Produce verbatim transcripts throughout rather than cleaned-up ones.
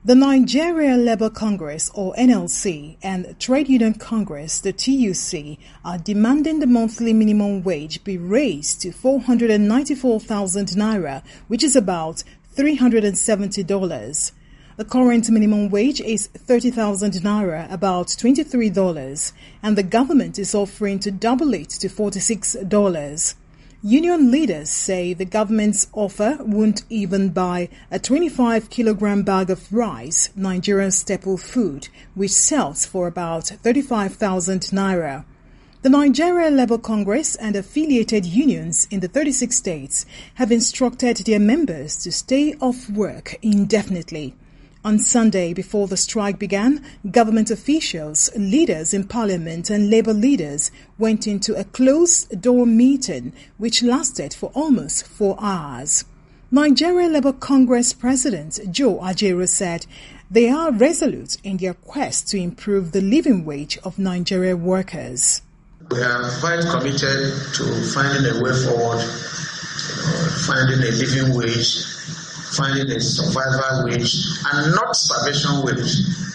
The Nigeria Labour Congress, or N L C, and Trade Union Congress, the T U C, are demanding the monthly minimum wage be raised to four hundred ninety-four thousand naira, which is about three hundred seventy dollars. The current minimum wage is thirty thousand naira, about twenty-three dollars, and the government is offering to double it to forty-six dollars. Union leaders say the government's offer won't even buy a twenty-five kilogram bag of rice, Nigerian staple food, which sells for about thirty-five thousand naira. The Nigeria Labour Congress and affiliated unions in the thirty-six states have instructed their members to stay off work indefinitely. On Sunday, before the strike began, government officials, leaders in parliament and labour leaders went into a closed-door meeting which lasted for almost four hours. Nigeria Labour Congress President Joe Ajaero said they are resolute in their quest to improve the living wage of Nigeria workers. We are quite committed to finding a way forward, you know, finding a living wage, finding a survival wage, and not starvation wage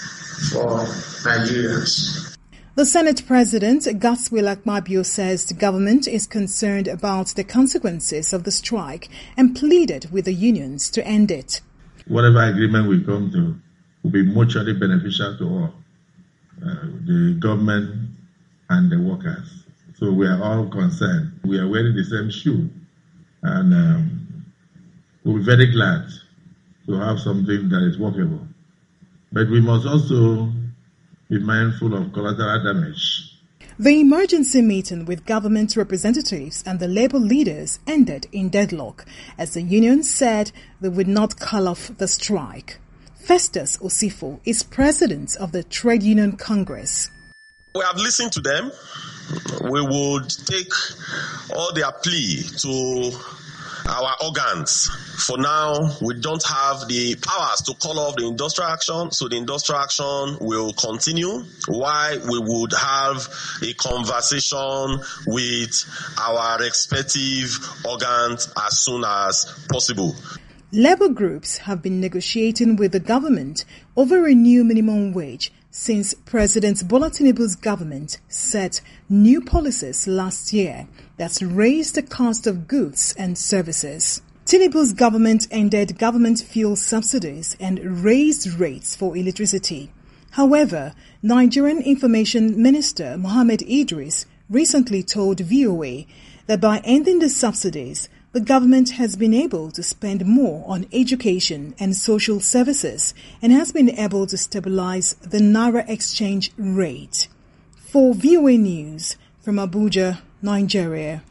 for Nigerians. The Senate President, Godswill Akpabio, says the government is concerned about the consequences of the strike and pleaded with the unions to end it. Whatever agreement we come to will be mutually beneficial to all, uh, the government and the workers. So we are all concerned. We are wearing the same shoe, and um, we'll be very glad to have something that is workable. But we must also be mindful of collateral damage. The emergency meeting with government representatives and the labour leaders ended in deadlock, as the union said they would not call off the strike. Festus Osifo is president of the Trade Union Congress. We have listened to them. We would take all their plea to our organs. For now, we don't have the powers to call off the industrial action, so the industrial action will continue while we would have a conversation with our respective organs as soon as possible. Labour groups have been negotiating with the government over a new minimum wage since President Bola Tinubu's government set new policies last year that raised the cost of goods and services. Tinubu's government ended government fuel subsidies and raised rates for electricity. However, Nigerian Information Minister Mohammed Idris recently told V O A that by ending the subsidies, the government has been able to spend more on education and social services and has been able to stabilize the Naira exchange rate. For V O A News from Abuja, Nigeria.